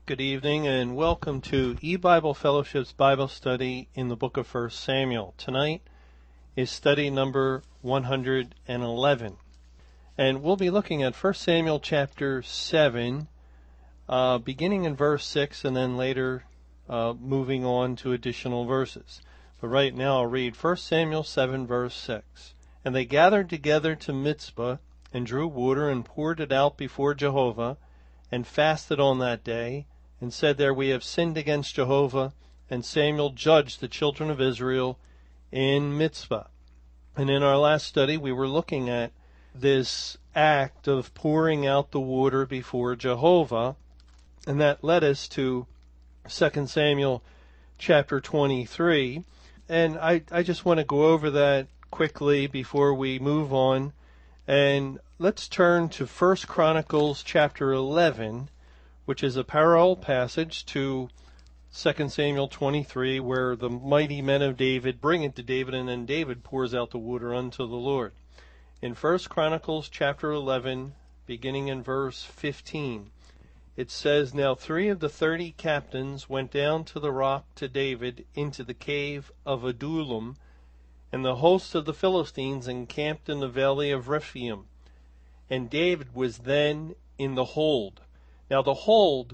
good evening, and welcome to E-Bible Fellowship's Bible study in the book of 1 Samuel. Tonight is study number 111, and we'll be looking at 1 Samuel chapter 7, beginning in verse 6, and then later moving on to additional verses. But right now I'll read 1 Samuel 7, verse 6. And they gathered together to Mizpah, and drew water, and poured it out before Jehovah, and fasted on that day, and said there, We have sinned against Jehovah. And Samuel judged the children of Israel in Mizpah. And in our last study, we were looking at this act of pouring out the water before Jehovah, and that led us to 2 Samuel chapter 23. And I just want to go over that quickly before we move on. And let's turn to 1 Chronicles chapter 11, which is a parallel passage to 2 Samuel 23, where the mighty men of David bring it to David, and then David pours out the water unto the Lord. In 1 Chronicles chapter 11, beginning in verse 15, it says, Now 3 of the 30 captains went down to the rock to David into the cave of Adullam, and the host of the Philistines encamped in the valley of Rephaim. And David was then in the hold. Now the hold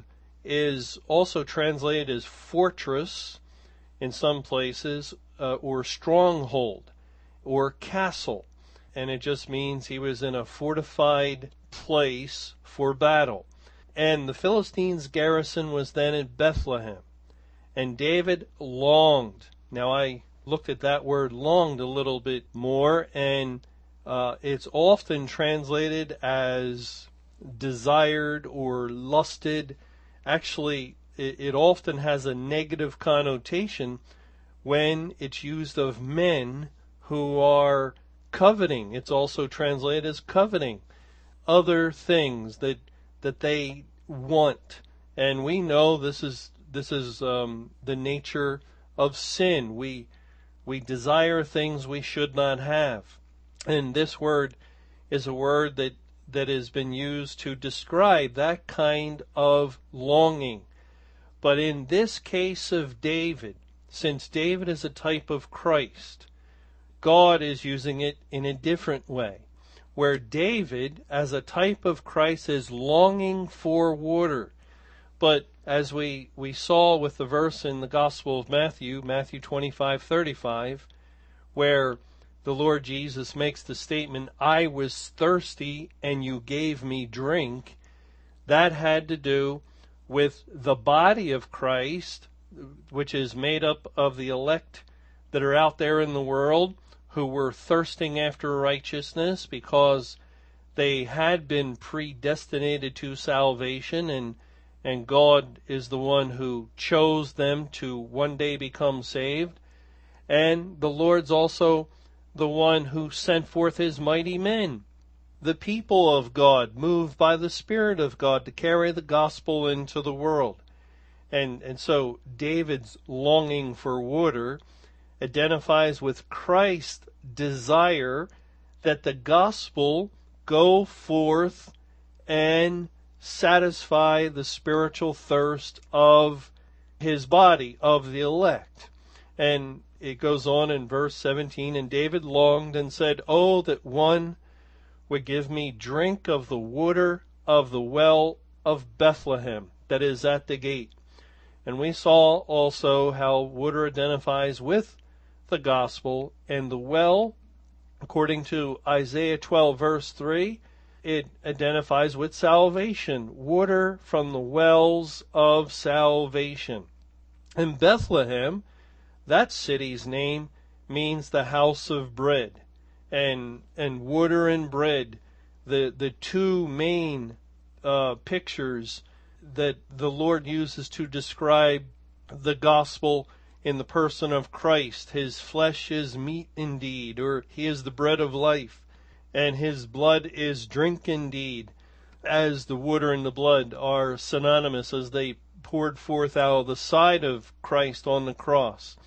is also translated as fortress in some places, or stronghold, or castle. And it just means he was in a fortified place for battle. And the Philistines' garrison was then at Bethlehem. And David longed. Now I looked at that word longed a little bit more, and it's often translated as desired or lusted. Actually, it often has a negative connotation when it's used of men who are coveting. It's also translated as coveting other things that they want. And we know this is the nature of sin. We desire things we should not have. And this word is a word that has been used to describe that kind of longing. But in this case of David, since David is a type of Christ, God is using it in a different way, where David, as a type of Christ, is longing for water. But as we saw with the verse in the Gospel of Matthew 25:35, where the Lord Jesus makes the statement, I was thirsty and you gave me drink, that had to do with the body of Christ, which is made up of the elect that are out there in the world who were thirsting after righteousness because they had been predestinated to salvation, and God is the one who chose them to one day become saved. And the Lord's also the one who sent forth his mighty men, the people of God, moved by the Spirit of God to carry the gospel into the world. And so David's longing for water identifies with Christ's desire that the gospel go forth and satisfy the spiritual thirst of his body, of the elect. And it goes on in verse 17, And David longed and said, Oh, that one would give me drink of the water of the well of Bethlehem, that is at the gate. And we saw also how water identifies with the gospel, and the well, according to Isaiah 12, verse 3, it identifies with salvation, water from the wells of salvation. And Bethlehem, that city's name, means the house of bread. And water and bread, the two main pictures that the Lord uses to describe the gospel in the person of Christ. His flesh is meat indeed, or he is the bread of life, and his blood is drink indeed, as the water and the blood are synonymous as they poured forth out of the side of Christ on the cross.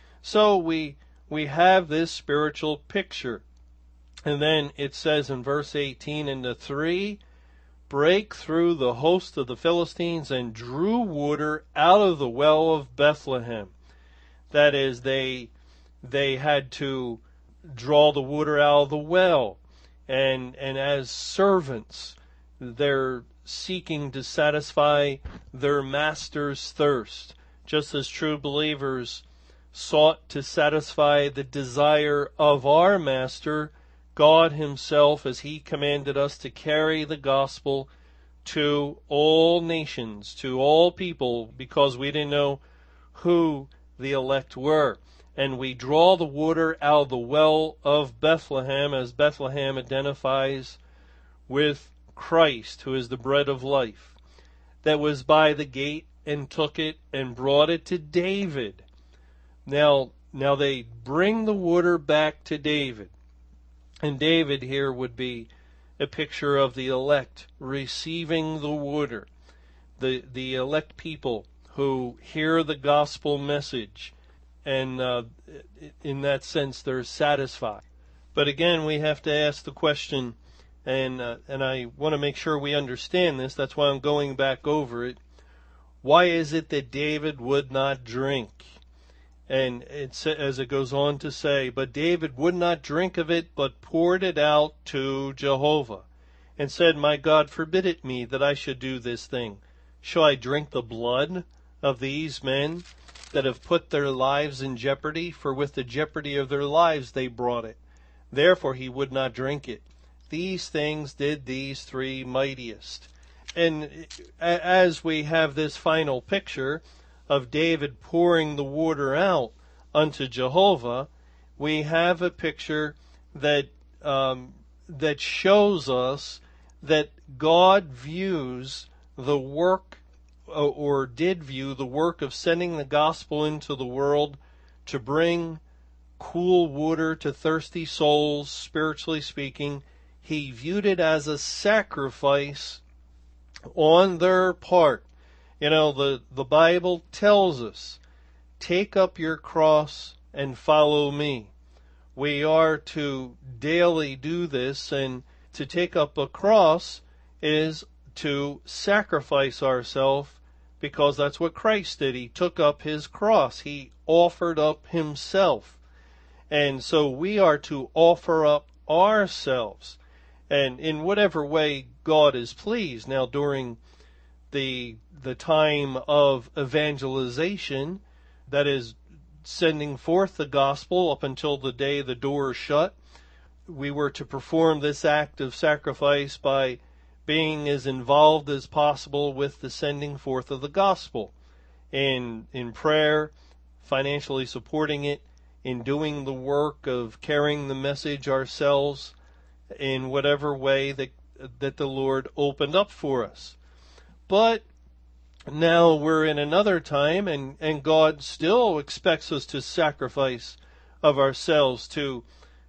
So we have this spiritual picture. And then it says in verse 18, And the 3 break through the host of the Philistines and drew water out of the well of Bethlehem. That is, they had to draw the water out of the well. And as servants, they're seeking to satisfy their master's thirst, just as true believers sought to satisfy the desire of our master, God himself, as he commanded us to carry the gospel to all nations, to all people, because we didn't know who the elect were. And we draw the water out of the well of Bethlehem, as Bethlehem identifies with Christ, who is the bread of life, that was by the gate, and took it and brought it to David. Now they bring the water back to David. And David here would be a picture of the elect receiving the water. The elect people who hear the gospel message, and in that sense they're satisfied. But again, we have to ask the question, and I want to make sure we understand this. That's why I'm going back over it. Why is it that David would not drink? And it's, as it goes on to say, but David would not drink of it, but poured it out to Jehovah, and said, My God, forbid it me that I should do this thing. Shall I drink the blood of these men that have put their lives in jeopardy? For with the jeopardy of their lives they brought it. Therefore he would not drink it. These things did these three mightiest. And as we have this final picture of David pouring the water out unto Jehovah, we have a picture that that shows us that God views the work, or did view the work of sending the gospel into the world to bring cool water to thirsty souls, spiritually speaking. He viewed it as a sacrifice on their part. You know, the Bible tells us, take up your cross and follow me. We are to daily do this, and to take up a cross is to sacrifice ourselves, because that's what Christ did. He took up his cross. He offered up himself. And so we are to offer up ourselves, and in whatever way God is pleased. Now, during the time of evangelization, that is sending forth the gospel up until the day the door is shut, we were to perform this act of sacrifice by being as involved as possible with the sending forth of the gospel, in prayer, financially supporting it, in doing the work of carrying the message ourselves in whatever way that the Lord opened up for us. But now we're in another time, and God still expects us to sacrifice of ourselves to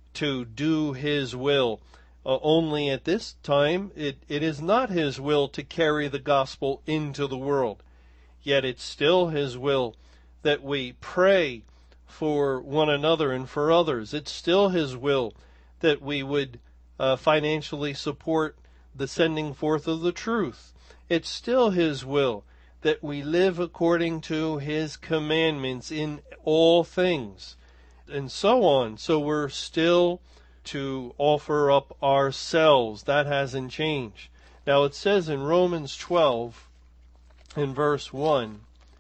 do his will. Only at this time, it is not his will to carry the gospel into the world. Yet it's still his will that we pray for one another and for others. It's still his will that we would financially support the sending forth of the truth. It's still his will that we live according to his commandments in all things, and so on. So we're still to offer up ourselves. That hasn't changed. Now it says in Romans 12, in verse 1,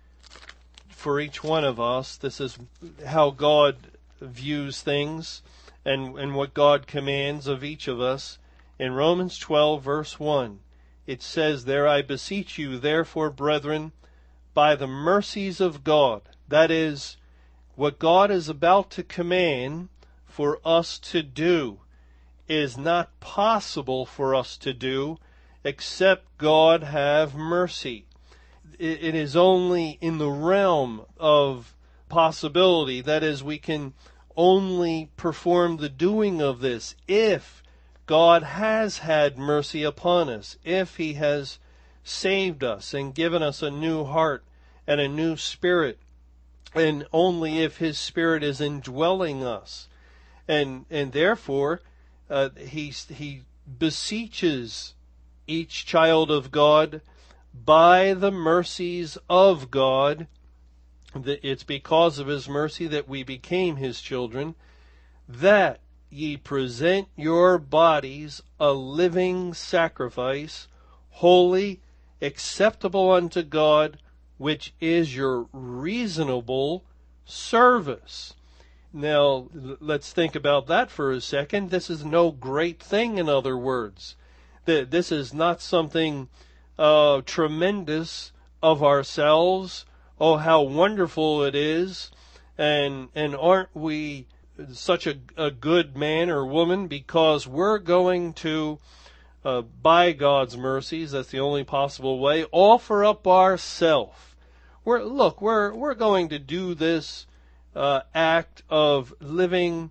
for each one of us, this is how God views things, and what God commands of each of us. In Romans 12, verse 1, it says there, I beseech you, therefore, brethren, by the mercies of God. That is, what God is about to command for us to do is not possible for us to do except God have mercy. It is only in the realm of possibility. That is, we can only perform the doing of this if God has had mercy upon us, if he has saved us and given us a new heart and a new spirit, and only if his spirit is indwelling us. And therefore, he beseeches each child of God, by the mercies of God, it's because of his mercy that we became his children, that ye present your bodies a living sacrifice, holy, acceptable unto God, which is your reasonable service. Now, let's think about that for a second. This is no great thing, in other words. This is not something tremendous of ourselves. Oh, how wonderful it is. And aren't we such a good man or woman because we're going to, by God's mercies, that's the only possible way, offer up ourself. We're going to do this act of living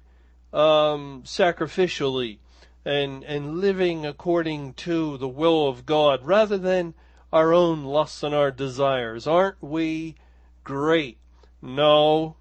sacrificially and living according to the will of God rather than our own lusts and our desires. Aren't we great? No,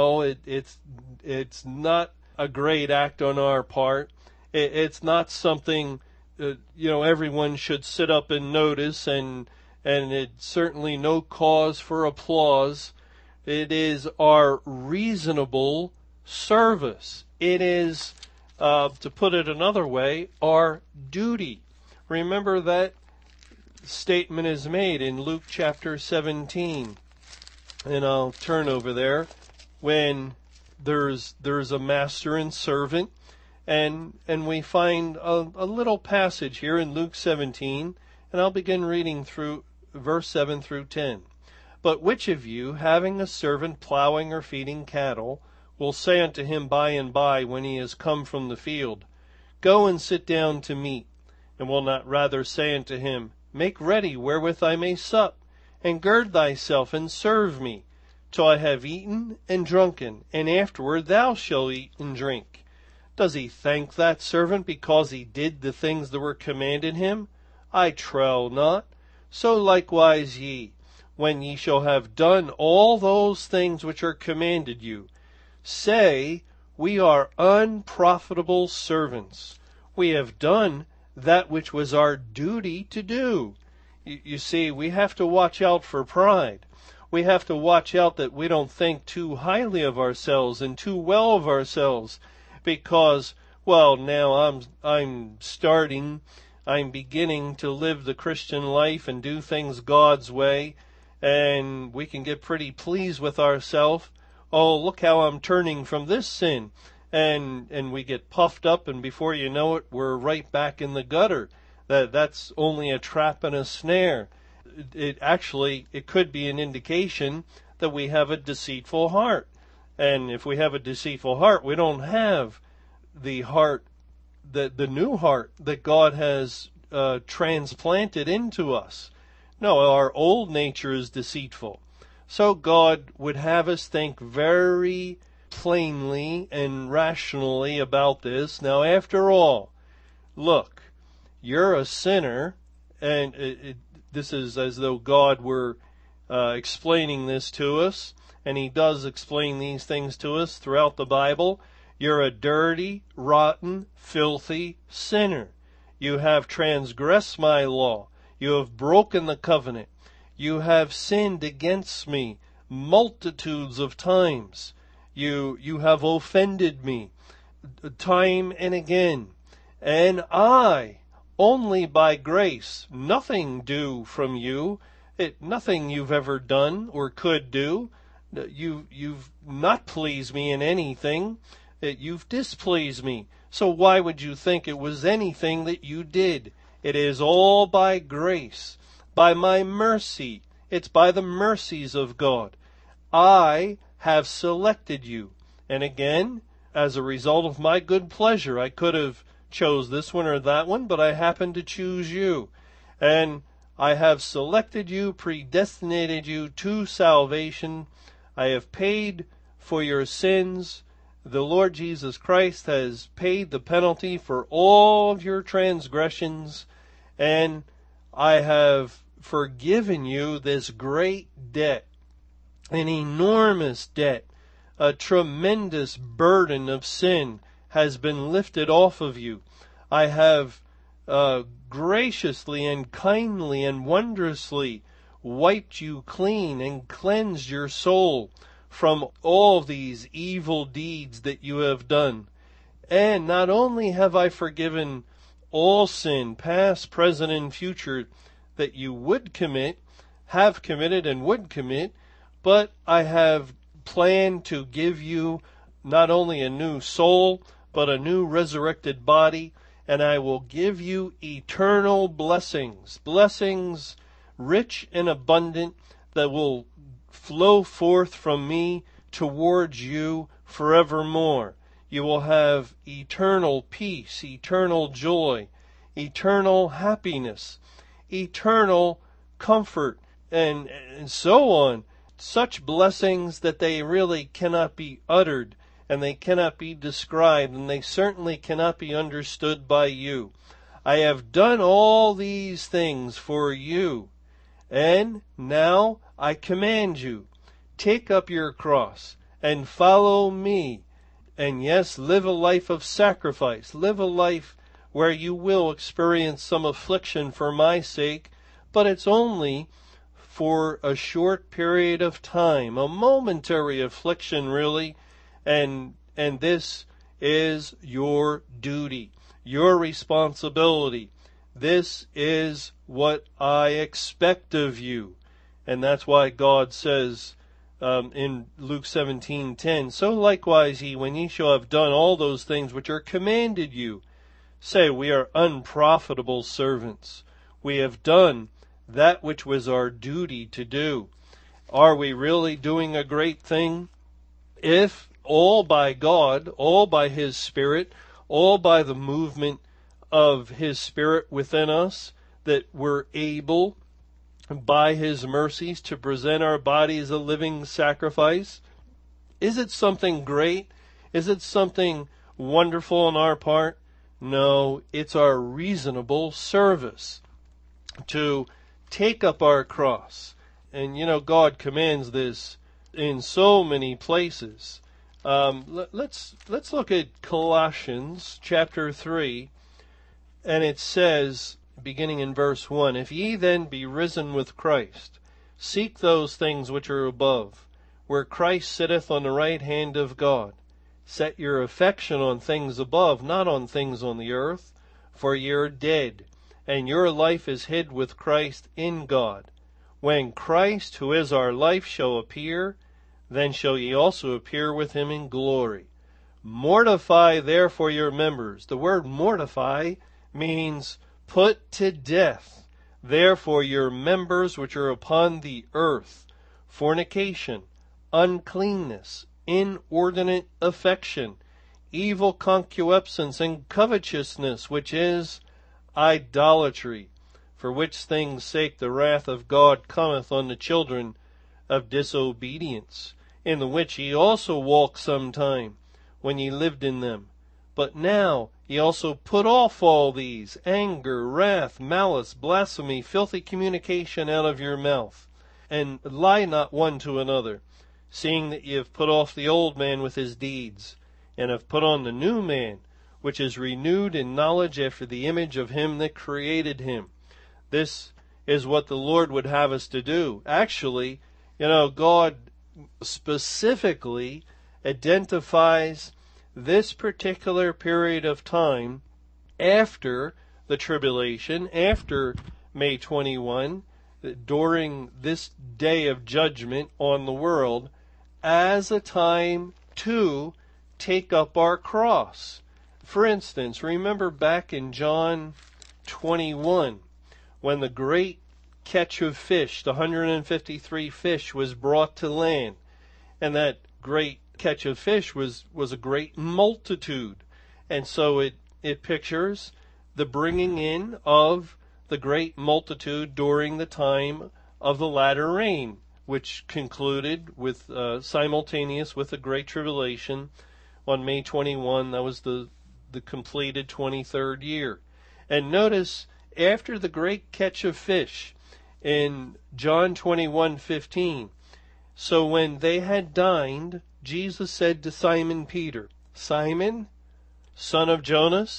it's not a great act on our part. It's not something everyone should sit up and notice, and it's certainly no cause for applause. It is our reasonable service. It is, to put it another way, our duty. Remember that statement is made in Luke chapter 17. And I'll turn over there when there's a master and servant, and we find a little passage here in Luke 17, and I'll begin reading through verse 7 through 10. But which of you, having a servant plowing or feeding cattle, will say unto him by and by, when he is come from the field, Go and sit down to meat, and will not rather say unto him, Make ready wherewith I may sup, and gird thyself and serve me, till I have eaten and drunken, and afterward thou shalt eat and drink? Does he thank that servant because he did the things that were commanded him? I trow not. So likewise ye, when ye shall have done all those things which are commanded you, say, We are unprofitable servants. We have done that which was our duty to do. You see, we have to watch out for pride. We have to watch out that we don't think too highly of ourselves and too well of ourselves, because, well, now I'm beginning to live the Christian life and do things God's way, and we can get pretty pleased with ourselves. Oh, look how I'm turning from this sin. And we get puffed up, and before you know it, we're right back in the gutter. That's only a trap and a snare. It could be an indication that we have a deceitful heart. And if we have a deceitful heart, we don't have the heart, the new heart that God has transplanted into us. No, our old nature is deceitful. So God would have us think very plainly and rationally about this. Now, after all, look, you're a sinner, and this is as though God were explaining this to us, and he does explain these things to us throughout the Bible. You're a dirty, rotten, filthy sinner. You have transgressed my law. You have broken the covenant. You have sinned against me multitudes of times. You have offended me time and again. And I, only by grace, nothing due from you, nothing you've ever done or could do. You've not pleased me in anything. You've displeased me. So why would you think it was anything that you did? It is all by grace, by my mercy. It's by the mercies of God. I have selected you. And again, as a result of my good pleasure, I could have chose this one or that one, but I happened to choose you. And I have selected you, predestinated you to salvation. I have paid for your sins. The Lord Jesus Christ has paid the penalty for all of your transgressions, and I have forgiven you this great debt, an enormous debt, a tremendous burden of sin has been lifted off of you. I have graciously and kindly and wondrously wiped you clean and cleansed your soul from all these evil deeds that you have done. And not only have I forgiven all sin, past, present, and future, that you would commit, have committed, and would commit, but I have planned to give you not only a new soul, but a new resurrected body, and I will give you eternal blessings, blessings rich and abundant that will flow forth from me towards you forevermore. You will have eternal peace, eternal joy, eternal happiness, eternal comfort, and so on. Such blessings that they really cannot be uttered, and they cannot be described, and they certainly cannot be understood by you. I have done all these things for you, and now I command you, take up your cross and follow me. And yes, live a life of sacrifice. Live a life where you will experience some affliction for my sake, but it's only for a short period of time, a momentary affliction really, and this is your duty, your responsibility. This is what I expect of you. And that's why God says in Luke 17:10, so likewise ye, when ye shall have done all those things which are commanded you, say, we are unprofitable servants. We have done that which was our duty to do. Are we really doing a great thing? If all by God, all by His Spirit, all by the movement of His Spirit within us, that we're able by His mercies to present our bodies a living sacrifice? Is it something great? Is it something wonderful on our part? No, it's our reasonable service to take up our cross. And God commands this in so many places. Let's look at Colossians chapter 3, and it says, beginning in verse 1, if ye then be risen with Christ, seek those things which are above, where Christ sitteth on the right hand of God. Set your affection on things above, not on things on the earth, for ye are dead, and your life is hid with Christ in God. When Christ, who is our life, shall appear, then shall ye also appear with him in glory. Mortify therefore your members. The word mortify means put to death. Therefore your members which are upon the earth, fornication, uncleanness, inordinate affection, evil concupiscence, and covetousness, which is idolatry, for which things' sake the wrath of God cometh on the children of disobedience, in the which ye also walked sometime, when ye lived in them. But now ye also put off all these, anger, wrath, malice, blasphemy, filthy communication out of your mouth, and lie not one to another, seeing that ye have put off the old man with his deeds, and have put on the new man, which is renewed in knowledge after the image of him that created him. This is what the Lord would have us to do. Actually, God specifically identifies this particular period of time after the tribulation, after May 21, during this day of judgment on the world, as a time to take up our cross. For instance, remember back in John 21, when the great catch of fish, the 153 fish, was brought to land, and that great catch of fish was a great multitude. And so it pictures the bringing in of the great multitude during the time of the latter rain, which concluded with simultaneous with the Great Tribulation on May 21. That was the completed 23rd year. And notice, after the great catch of fish in John 21:15, so when they had dined, Jesus said to Simon Peter, Simon, son of Jonas,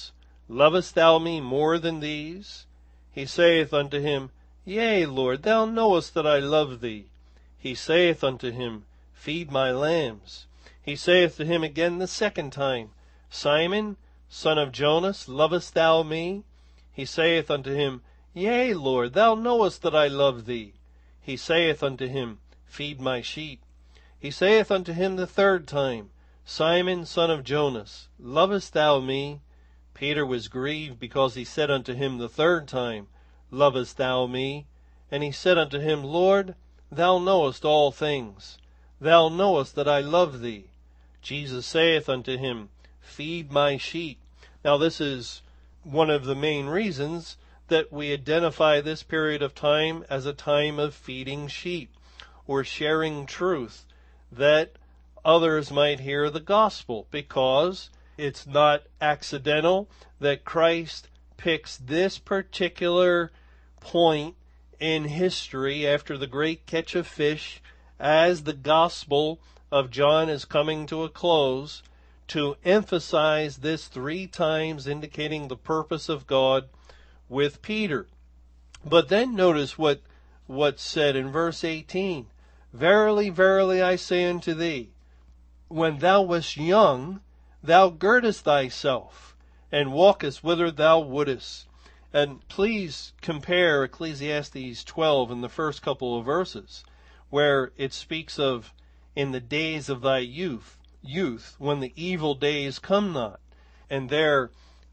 Lovest thou me more than these? He saith unto him, Yea, Lord, thou knowest that I love thee. He saith unto him, Feed my lambs. He saith to him again the second time, Simon, son of Jonas, lovest thou me? He saith unto him, Yea, Lord, thou knowest that I love thee. He saith unto him, Feed my sheep. He saith unto him the third time, Simon, son of Jonas, lovest thou me? Peter was grieved because he said unto him the third time, Lovest thou me? And he said unto him, Lord, thou knowest all things. Thou knowest that I love thee. Jesus saith unto him, Feed my sheep. Now this is one of the main reasons that we identify this period of time as a time of feeding sheep or sharing truth, that others might hear the gospel, because it's not accidental that Christ picks this particular point in history after the great catch of fish as the gospel of John is coming to a close to emphasize this 3 times, indicating the purpose of God with Peter. But then notice what's said in verse 18. Verily, verily, I say unto thee, when thou wast young, thou girdest thyself, and walkest whither thou wouldest. And please compare Ecclesiastes 12 in the first couple of verses, where it speaks of in the days of thy youth, when the evil days come not. And there,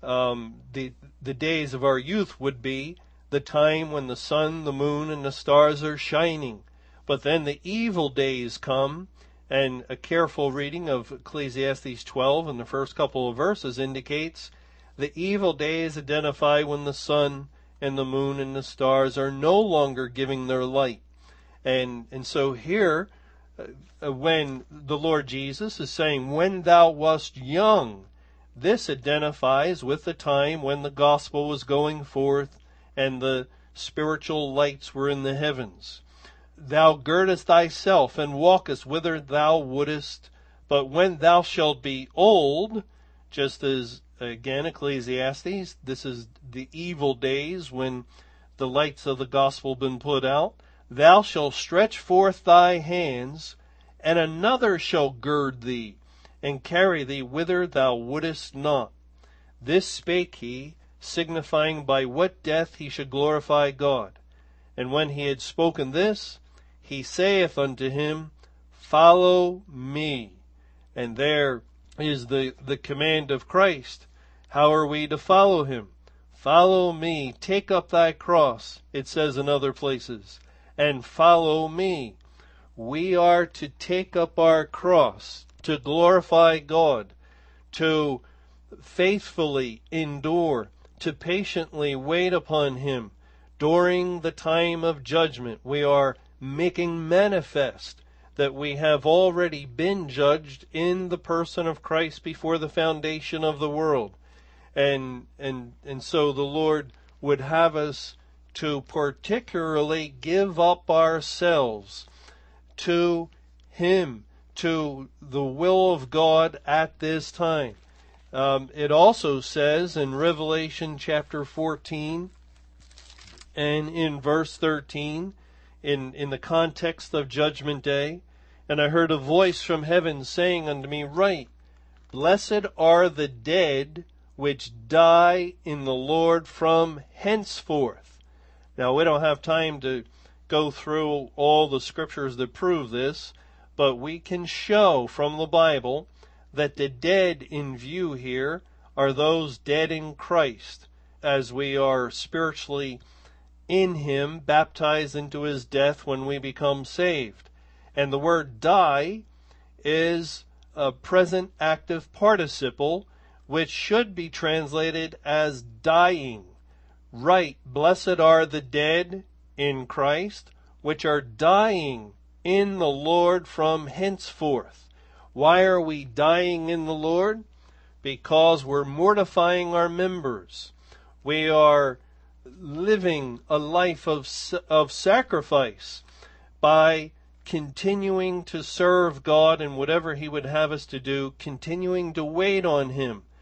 the days of our youth would be the time when the sun, the moon, and the stars are shining. But then the evil days come, and a careful reading of Ecclesiastes 12 in the first couple of verses indicates the evil days identify when the sun and the moon and the stars are no longer giving their light. And so here, when the Lord Jesus is saying, when thou wast young, this identifies with the time when the gospel was going forth and the spiritual lights were in the heavens. Thou girdest thyself and walkest whither thou wouldest, but when thou shalt be old, just as again Ecclesiastes, this is the evil days when the lights of the gospel been put out, thou shalt stretch forth thy hands, and another shall gird thee, and carry thee whither thou wouldest not. This spake he, signifying by what death he should glorify God. And when he had spoken this, he saith unto him, Follow me. And there is the command of Christ. How are we to follow him? Follow me. Take up thy cross, it says in other places, and follow me. We are to take up our cross, to glorify God, to faithfully endure, to patiently wait upon him. During the time of judgment, we are making manifest that we have already been judged in the person of Christ before the foundation of the world. And so the Lord would have us to particularly give up ourselves to him, to the will of God at this time. It also says in Revelation chapter 14 and in verse 13, in the context of Judgment Day, and I heard a voice from heaven saying unto me, Write, Blessed are the dead which die in the Lord from henceforth. Now, we don't have time to go through all the scriptures that prove this, but we can show from the Bible that the dead in view here are those dead in Christ, as we are spiritually in him, baptized into his death when we become saved. And the word die is a present active participle, which should be translated as dying. Right, blessed are the dead in Christ, which are dying in the Lord from henceforth. Why are we dying in the Lord? Because we're mortifying our members. We are living a life of sacrifice by continuing to serve God in whatever he would have us to do, continuing to wait on him,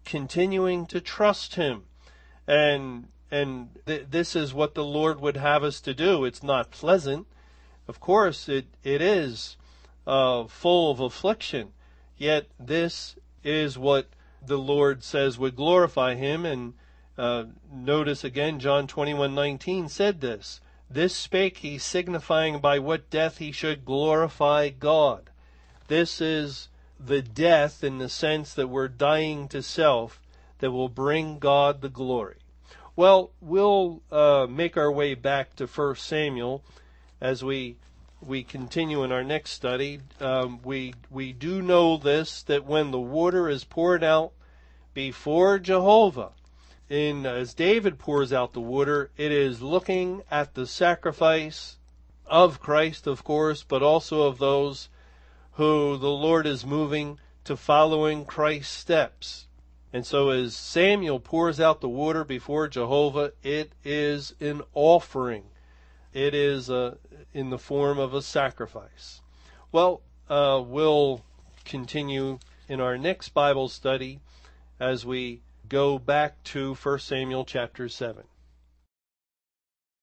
continuing to trust Him. And this is what the Lord would have us to do. It's not pleasant. Of course, it is full of affliction. Yet this is what the Lord says would glorify Him. And notice again, John 21:19 said this. This spake He, signifying by what death He should glorify God. This is the death in the sense that we're dying to self that will bring God the glory. Well, we'll make our way back to 1 Samuel as we continue in our next study. We do know this, that when the water is poured out before Jehovah, as David pours out the water, it is looking at the sacrifice of Christ, of course, but also of those who the Lord is moving to following Christ's steps. And so as Samuel pours out the water before Jehovah, it is an offering. It is in the form of a sacrifice. Well, we'll continue in our next Bible study as we go back to 1 Samuel chapter 7.